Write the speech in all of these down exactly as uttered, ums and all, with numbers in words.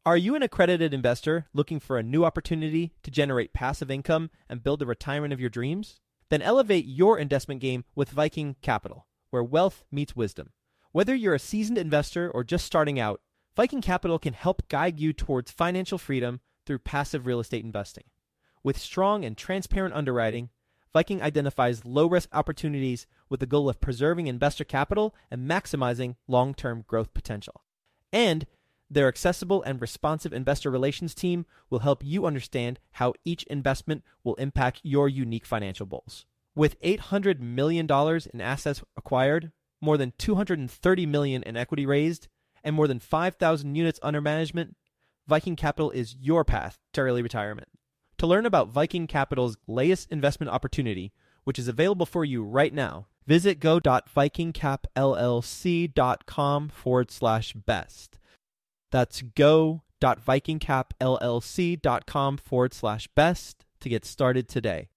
Are you an accredited investor looking for a new opportunity to generate passive income and build the retirement of your dreams? Then elevate your investment game with Viking Capital, where wealth meets wisdom. Whether you're a seasoned investor or just starting out, Viking Capital can help guide you towards financial freedom through passive real estate investing. With strong and transparent underwriting, Viking identifies low-risk opportunities with the goal of preserving investor capital and maximizing long-term growth potential. And their accessible and responsive investor relations team will help you understand how each investment will impact your unique financial goals. With eight hundred million dollars in assets acquired, more than two hundred thirty million dollars in equity raised, and more than five thousand units under management, Viking Capital is your path to early retirement. To learn about Viking Capital's latest investment opportunity, which is available for you right now, visit go.vikingcapllc.com forward slash best. That's go.vikingcapllc.com forward slash best to get started today.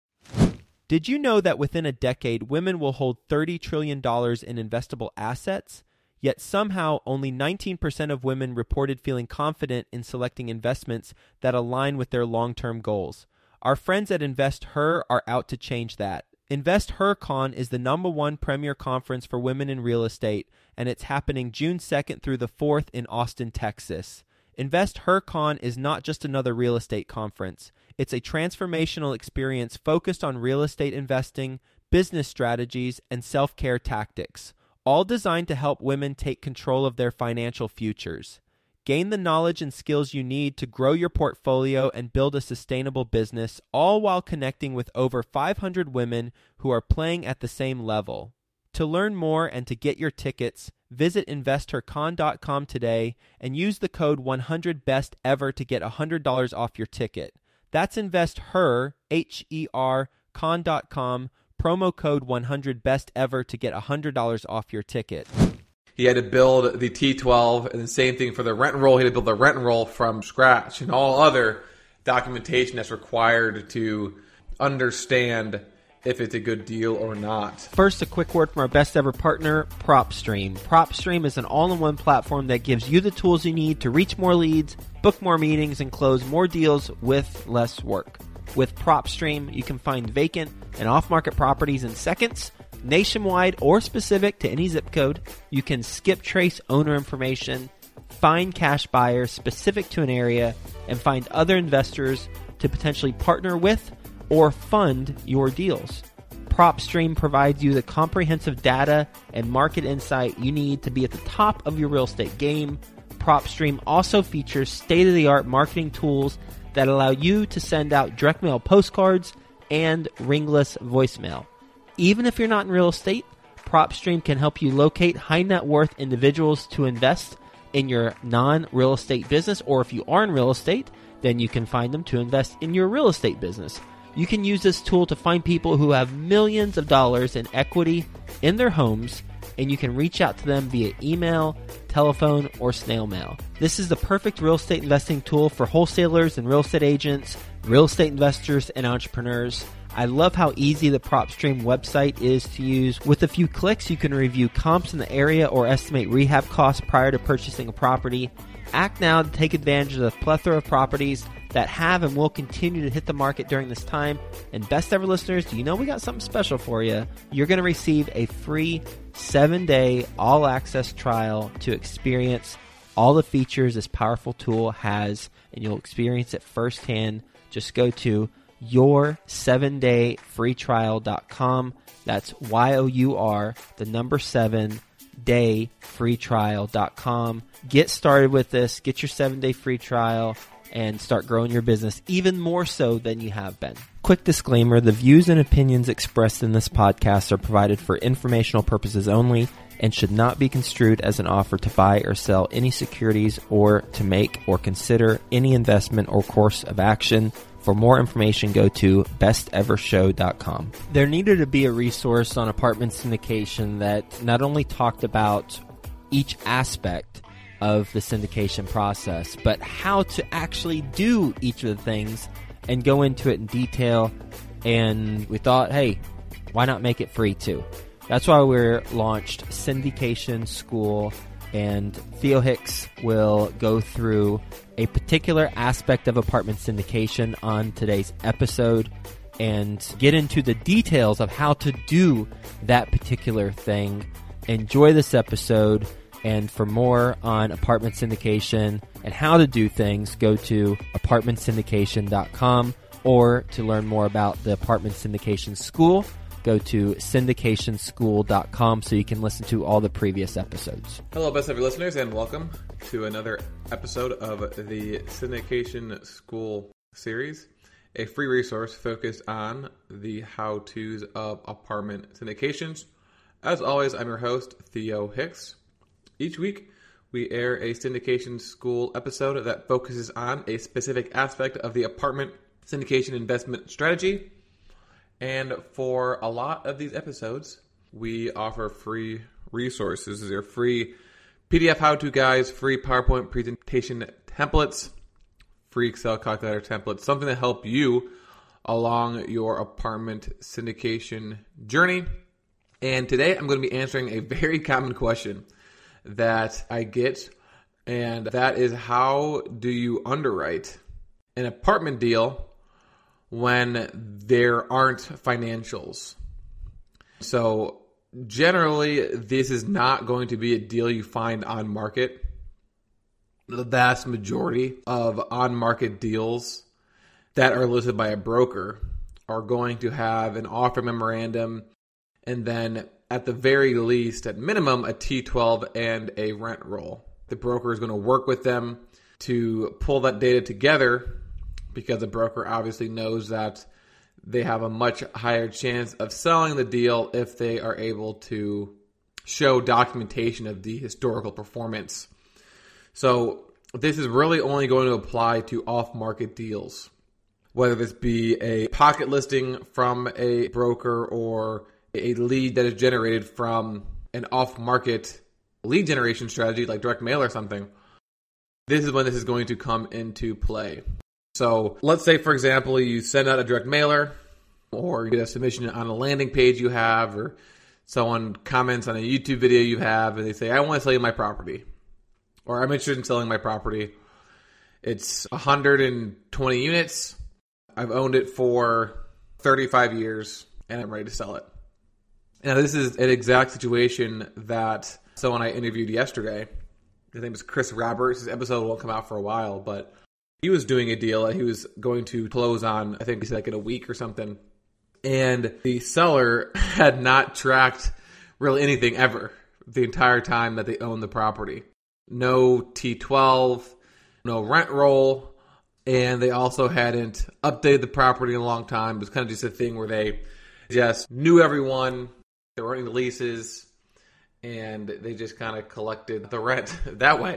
Did you know that within a decade, women will hold thirty trillion dollars in investable assets? Yet somehow only nineteen percent of women reported feeling confident in selecting investments that align with their long-term goals. Our friends at InvestHer are out to change that. InvestHerCon is the number one premier conference for women in real estate, and it's happening June second through the fourth in Austin, Texas. InvestHerCon is not just another real estate conference. It's a transformational experience focused on real estate investing, business strategies, and self-care tactics, all designed to help women take control of their financial futures. Gain the knowledge and skills you need to grow your portfolio and build a sustainable business, all while connecting with over five hundred women who are playing at the same level. To learn more and to get your tickets, visit investor con dot com today and use the code one hundred best ever to get one hundred dollars off your ticket. That's InvestHer, H E R, con dot com, promo code one hundred best ever to get one hundred dollars off your ticket. He had to build the T twelve, and the same thing for the rent and roll. He had to build the rent and roll from scratch, and all other documentation that's required to understand if it's a good deal or not. First, a quick word from our best ever partner, PropStream. PropStream is an all-in-one platform that gives you the tools you need to reach more leads, book more meetings, and close more deals with less work. With PropStream, you can find vacant and off-market properties in seconds, nationwide or specific to any zip code. You can skip trace owner information, find cash buyers specific to an area, and find other investors to potentially partner with or fund your deals. PropStream provides you the comprehensive data and market insight you need to be at the top of your real estate game. PropStream also features state-of-the-art marketing tools that allow you to send out direct mail postcards and ringless voicemail. Even if you're not in real estate, PropStream can help you locate high net worth individuals to invest in your non-real estate business, or if you are in real estate, then you can find them to invest in your real estate business. You can use this tool to find people who have millions of dollars in equity in their homes, and you can reach out to them via email, telephone, or snail mail. This is the perfect real estate investing tool for wholesalers and real estate agents, real estate investors, and entrepreneurs. I love how easy the PropStream website is to use. With a few clicks, you can review comps in the area or estimate rehab costs prior to purchasing a property. Act now to take advantage of the plethora of properties that have and will continue to hit the market during this time. And best ever listeners, do you know we got something special for you? You're going to receive a free seven-day all-access trial to experience all the features this powerful tool has, and you'll experience it firsthand. Just go to your seven day free trial dot com. That's Y O U R, the number seven, day free trial dot com. Get started with this. Get your seven-day free trial and start growing your business even more so than you have been. Quick disclaimer, the views and opinions expressed in this podcast are provided for informational purposes only and should not be construed as an offer to buy or sell any securities or to make or consider any investment or course of action. For more information, go to best ever show dot com. There needed to be a resource on apartment syndication that not only talked about each aspect of the syndication process, but how to actually do each of the things and go into it in detail. And we thought, hey, why not make it free too? That's why we launched Syndication School and Theo Hicks will go through a particular aspect of apartment syndication on today's episode and get into the details of how to do that particular thing. Enjoy this episode, and for more on apartment syndication and how to do things, go to apartment syndication dot com, or to learn more about the Apartment Syndication School, go to syndication school dot com so you can listen to all the previous episodes. Hello, best of your listeners, and welcome to another episode of the Syndication School series, a free resource focused on the how-tos of apartment syndications. As always, I'm your host, Theo Hicks. Each week, we air a Syndication School episode that focuses on a specific aspect of the apartment syndication investment strategy. And for a lot of these episodes, we offer free resources. These are free P D F how-to guides, free PowerPoint presentation templates, free Excel calculator templates, something to help you along your apartment syndication journey. And today I'm going to be answering a very common question that I get, and that is, how do you underwrite an apartment deal when there aren't financials? So generally, this is not going to be a deal you find on market. The vast majority of on-market deals that are listed by a broker are going to have an offer memorandum, and then at the very least, at minimum, a T twelve and a rent roll. The broker is going to work with them to pull that data together, because the broker obviously knows that they have a much higher chance of selling the deal if they are able to show documentation of the historical performance. So this is really only going to apply to off-market deals, whether this be a pocket listing from a broker or a lead that is generated from an off-market lead generation strategy like direct mail or something. This is when this is going to come into play. So let's say, for example, you send out a direct mailer, or you get a submission on a landing page you have, or someone comments on a YouTube video you have, and they say, I want to sell you my property, or I'm interested in selling my property. It's one hundred twenty units. I've owned it for thirty-five years, and I'm ready to sell it. Now, this is an exact situation that someone I interviewed yesterday, his name is Chris Roberts. His episode won't come out for a while, but he was doing a deal that he was going to close on, I think he said like in a week or something. And the seller had not tracked really anything ever the entire time that they owned the property. No T twelve, no rent roll, and they also hadn't updated the property in a long time. It was kind of just a thing where they just knew everyone, there weren't any leases, and they just kind of collected the rent that way.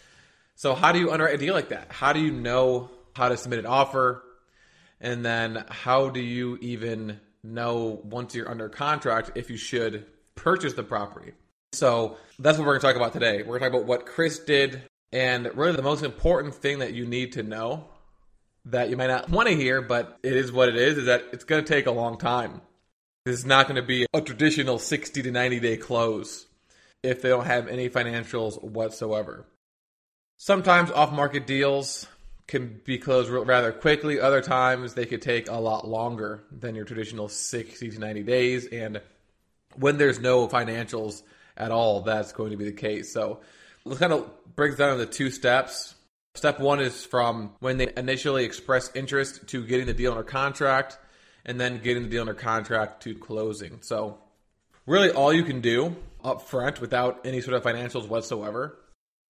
So how do you underwrite a deal like that? How do you know how to submit an offer? And then how do you even know, once you're under contract, if you should purchase the property? So that's what we're going to talk about today. We're going to talk about what Chris did, and really the most important thing that you need to know that you might not want to hear, but it is what it is, is that it's going to take a long time. This is not going to be a traditional sixty to ninety day close if they don't have any financials whatsoever. Sometimes off-market deals can be closed rather quickly. Other times they could take a lot longer than your traditional sixty to ninety days. And when there's no financials at all, that's going to be the case. So let's kind of break it down into two steps. Step one is from when they initially express interest to getting the deal under contract, and then getting the deal under contract to closing. So really all you can do up front without any sort of financials whatsoever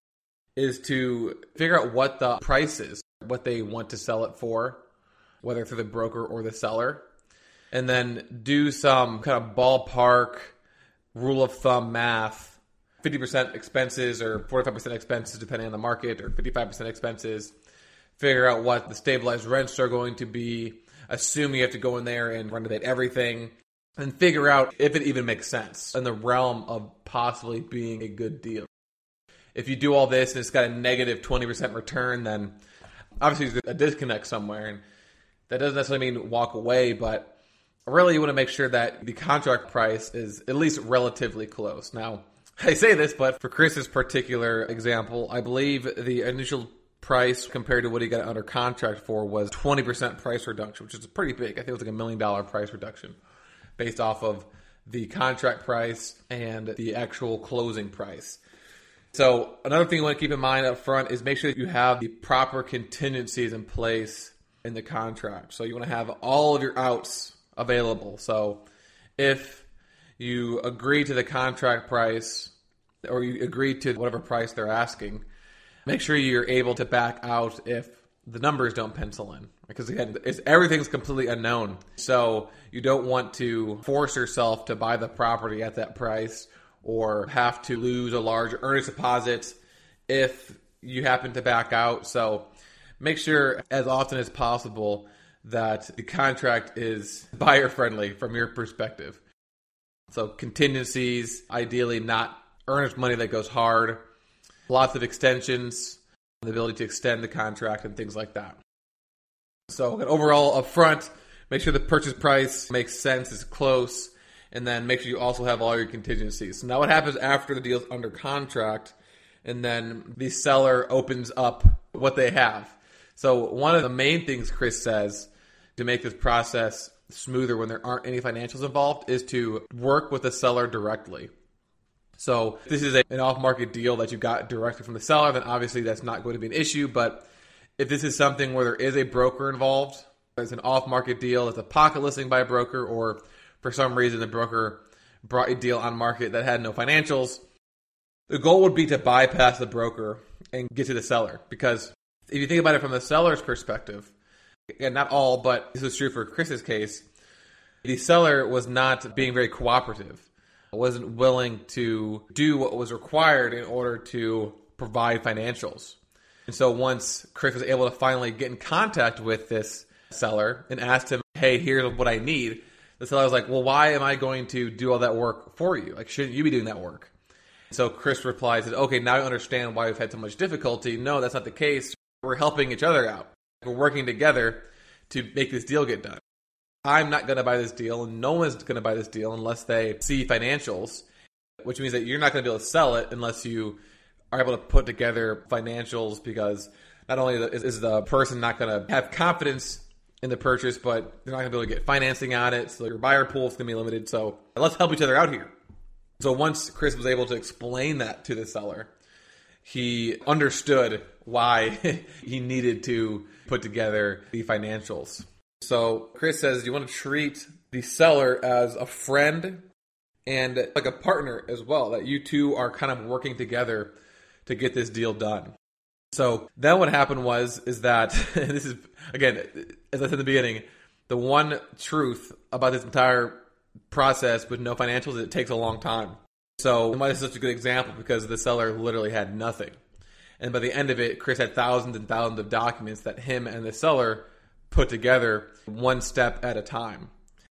is to figure out what the price is, what they want to sell it for, whether through the broker or the seller, and then do some kind of ballpark rule of thumb math, fifty percent expenses or forty-five percent expenses depending on the market, or fifty-five percent expenses, figure out what the stabilized rents are going to be, assume you have to go in there and renovate everything, and figure out if it even makes sense in the realm of possibly being a good deal. If you do all this and it's got a negative twenty percent return, then obviously there's a disconnect somewhere, and that doesn't necessarily mean walk away, but really you want to make sure that the contract price is at least relatively close. Now, I say this, but for Chris's particular example, I believe the initial price compared to what he got under contract for was twenty percent price reduction, which is pretty big. I think it was like a million dollar price reduction based off of the contract price and the actual closing price. So another thing you want to keep in mind up front is make sure that you have the proper contingencies in place in the contract. So you want to have all of your outs available. So if you agree to the contract price or you agree to whatever price they're asking, make sure you're able to back out if the numbers don't pencil in. Because again, it's, everything's completely unknown. So you don't want to force yourself to buy the property at that price or have to lose a large earnest deposit if you happen to back out. So make sure as often as possible that the contract is buyer friendly from your perspective. So contingencies, ideally not earnest money that goes hard, lots of extensions, the ability to extend the contract and things like that. So overall up front, make sure the purchase price makes sense, is close, and then make sure you also have all your contingencies. So now what happens after the deal's under contract, and then the seller opens up what they have. So one of the main things Chris says to make this process smoother when there aren't any financials involved is to work with the seller directly. So if this is a, an off-market deal that you got directly from the seller, then obviously that's not going to be an issue. But if this is something where there is a broker involved, it's an off-market deal, it's a pocket listing by a broker, or for some reason the broker brought a deal on market that had no financials, the goal would be to bypass the broker and get to the seller. Because if you think about it from the seller's perspective, again, not all, but this is true for Chris's case, the seller was not being very cooperative, wasn't willing to do what was required in order to provide financials. And so once Chris was able to finally get in contact with this seller and asked him, hey, here's what I need, the seller was like, well, why am I going to do all that work for you? Like, shouldn't you be doing that work? So Chris replies, okay, now I understand why we've had so much difficulty. No, that's not the case. We're helping each other out. We're working together to make this deal get done. I'm not going to buy this deal, and no one's going to buy this deal unless they see financials, which means that you're not going to be able to sell it unless you are able to put together financials, because not only is the person not going to have confidence in the purchase, but they're not going to be able to get financing on it, so your buyer pool is going to be limited. So let's help each other out here. So once Chris was able to explain that to the seller, he understood why he needed to put together the financials. So Chris says you want to treat the seller as a friend and like a partner as well, that you two are kind of working together to get this deal done. So then what happened was, is that, and this is, again, as I said in the beginning, the one truth about this entire process with no financials is it takes a long time. So why this is such a good example, because the seller literally had nothing. And by the end of it, Chris had thousands and thousands of documents that him and the seller put together one step at a time.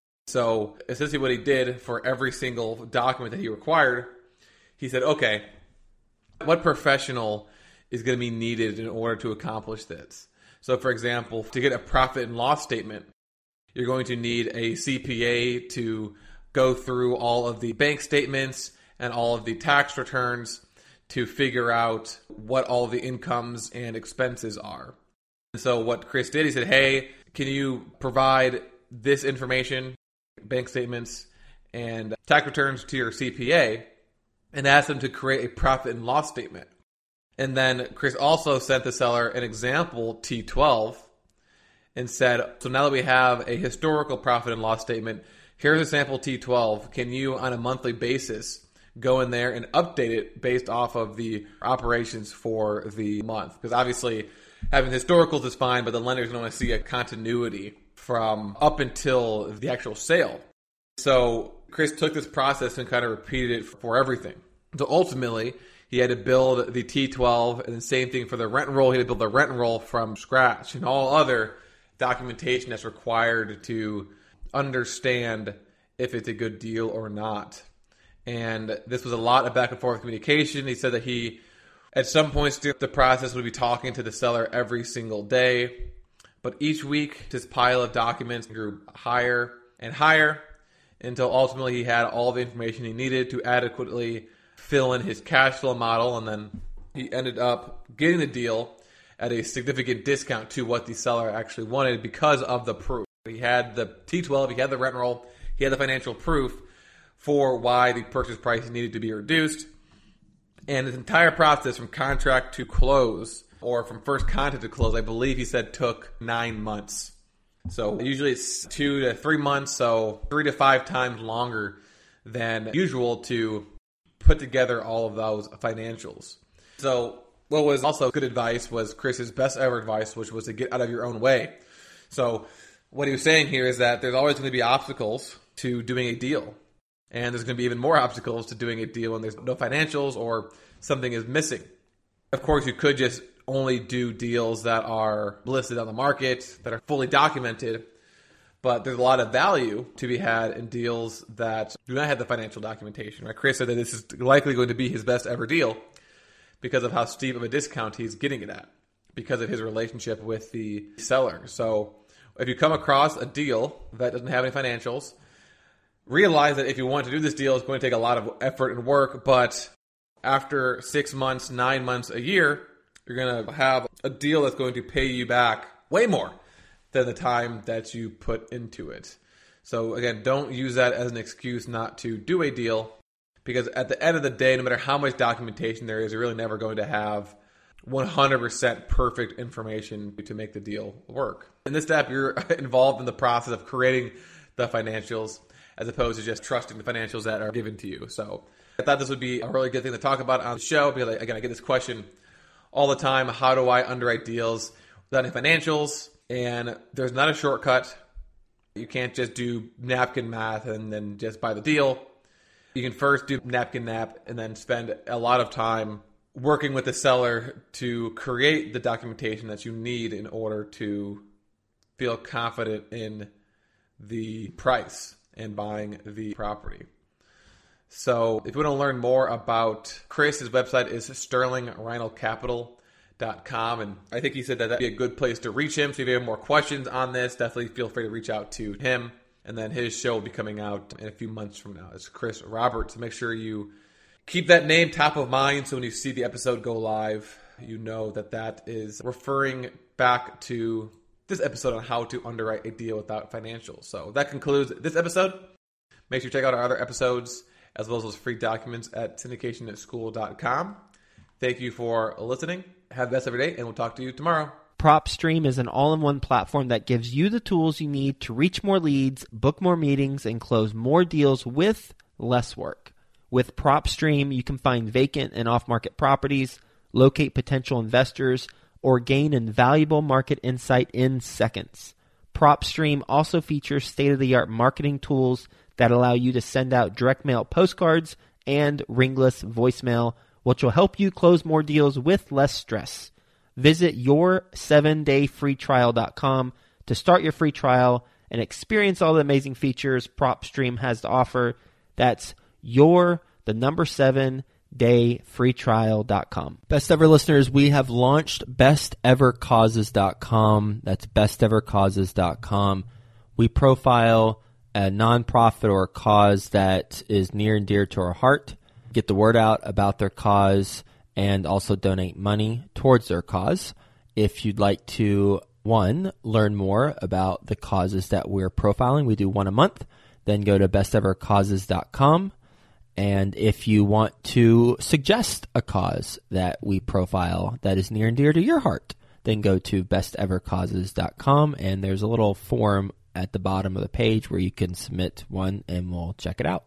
So essentially what he did for every single document that he required, he said, okay, what professional is going to be needed in order to accomplish this? So for example, to get a profit and loss statement, you're going to need a C P A to go through all of the bank statements and all of the tax returns to figure out what all the incomes and expenses are. And so what Chris did, he said, hey, can you provide this information, bank statements and tax returns, to your C P A, and asked them to create a profit and loss statement. And then Chris also sent the seller an example T twelve and said, so now that we have a historical profit and loss statement, here's a sample T twelve. Can you, on a monthly basis, go in there and update it based off of the operations for the month? Because obviously having historicals is fine, but the lender's going to want to see a continuity from up until the actual sale. So Chris took this process and kind of repeated it for everything. So ultimately, he had to build the T twelve, and the same thing for the rent roll. He had to build the rent roll from scratch and all other documentation that's required to understand if it's a good deal or not. And this was a lot of back and forth communication. He said that he, at some points during the process, would be talking to the seller every single day. But each week, this pile of documents grew higher and higher until ultimately he had all the information he needed to adequately fill in his cash flow model, and then he ended up getting the deal at a significant discount to what the seller actually wanted because of the proof. He had the T twelve, he had the rent roll, he had the financial proof for why the purchase price needed to be reduced. And this entire process from contract to close, or from first contact to close, I believe he said took nine months. So usually it's two to three months, so three to five times longer than usual to put together all of those financials. So what was also good advice was Chris's best ever advice, which was to get out of your own way. So what he was saying here is that there's always going to be obstacles to doing a deal. And there's going to be even more obstacles to doing a deal when there's no financials or something is missing. Of course, you could just only do deals that are listed on the market, that are fully documented. But there's a lot of value to be had in deals that do not have the financial documentation. Right? Chris said that this is likely going to be his best ever deal because of how steep of a discount he's getting it at, because of his relationship with the seller. So if you come across a deal that doesn't have any financials, realize that if you want to do this deal, it's going to take a lot of effort and work, but after six months, nine months, a year, you're going to have a deal that's going to pay you back way more than the time that you put into it. So again, don't use that as an excuse not to do a deal, because at the end of the day, no matter how much documentation there is, you're really never going to have one hundred percent perfect information to make the deal work. In this step, you're involved in the process of creating the financials as opposed to just trusting the financials that are given to you. So I thought this would be a really good thing to talk about on the show because, again, I get this question all the time. How do I underwrite deals without any financials? And there's not a shortcut. You can't just do napkin math and then just buy the deal. You can first do napkin nap and then spend a lot of time working with the seller to create the documentation that you need in order to feel confident in the price and buying the property. So if you want to learn more about Chris, his website is sterling reinl capital dot com, and I think he said that that'd be a good place to reach him. So if you have more questions on this, definitely feel free to reach out to him. And then his show will be coming out in a few months from now. It's Chris Roberts. So make sure you keep that name top of mind so when you see the episode go live, you know that that is referring back to this episode on how to underwrite a deal without financials. So that concludes this episode. Make sure you check out our other episodes as well as those free documents at syndication school dot com. Thank you for listening. Have the best of your day, and we'll talk to you tomorrow. PropStream is an all-in-one platform that gives you the tools you need to reach more leads, book more meetings, and close more deals with less work. With PropStream, you can find vacant and off-market properties, locate potential investors, or gain invaluable market insight in seconds. PropStream also features state-of-the-art marketing tools that allow you to send out direct mail postcards and ringless voicemail, which will help you close more deals with less stress. Visit your seven day free trial dot com to start your free trial and experience all the amazing features PropStream has to offer. That's your, the number seven, day free trial dot com. Best ever listeners, we have launched best ever causes dot com. That's best ever causes dot com. We profile a nonprofit or a cause that is near and dear to our heart, get the word out about their cause, and also donate money towards their cause. If you'd like to, one, learn more about the causes that we're profiling, we do one a month, then go to best ever causes dot com. And if you want to suggest a cause that we profile that is near and dear to your heart, then go to best ever causes dot com, and there's a little form at the bottom of the page where you can submit one, and we'll check it out.